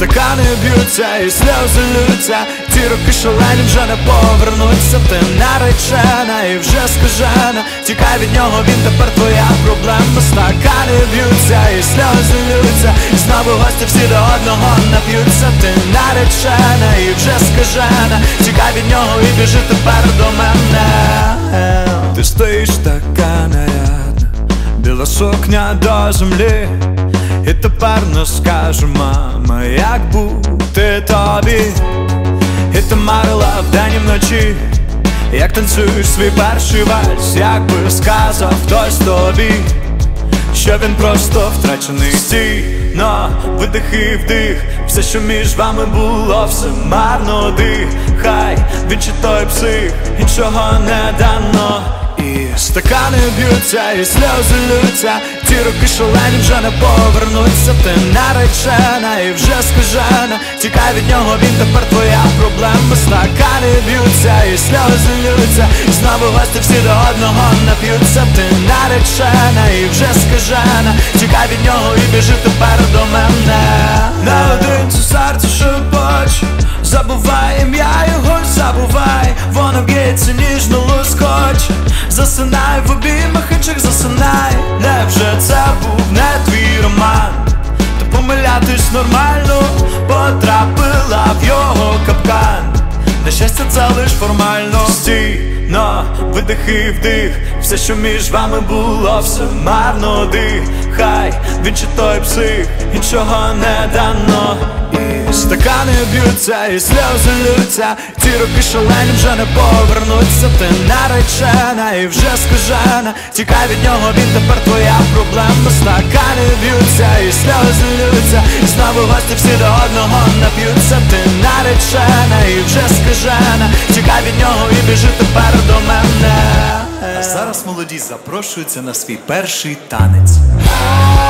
стакани б'ються і сльози ллються. Ті роки шалені вже не повернуться. Ти наречена і вже скажена, тікай від нього, він тепер твоя проблема. Стакани б'ються і сльози ллються, і знову гості всі до одного нап'ються. Ти наречена і вже скажена, тікай від нього і біжи тепер до мене. Ти стоїш така нарядна, біла сукня до землі, і тепер не скаже мама, як бути тобі. І ти марила вдень і вночі, як танцюєш свій перший вальс. Якби сказав хтось тобі, що він просто втрачений. Стійно, видих і вдих, все, що між вами було, все марно. Дихай, він чи той псих, іншого не дано. І стакани б'ються, і сльози ллються. Ті роки шалені вже не повернуться. Ти наречена і вже скажена, тікай від нього, він тепер твоя проблема. Стакани б'ються і сльози ллються, і знову гості всі до одного нап'ються. Ти наречена і вже скажена, тікай від нього і біжи тепер до мене. Наодинці серце шепоче, забувай ім'я його, забувай. Воно б'ється ніжно, лускоче. Засинай в обіймах інших, засинай. Невже це був не твій роман? Та помилятись нормально, потрапила в його капкан. На щастя, це лиш формально. Стійно, видих і вдих, все, що між вами було, все марно. Дихай, він чи той псих, іншого не дано. І стакани б'ються, і сльози ллються. Ті роки шалені вже не повернуться. Ти наречена і вже скажена, тікай від нього, він тепер твоя проблема. Стакани б'ються, і сльози ллються, і знову гості всі до одного нап'ються. Ти наречена і вже скажена, тікай від нього і біжи тепер до мене. А зараз молоді запрошуються на свій перший танець.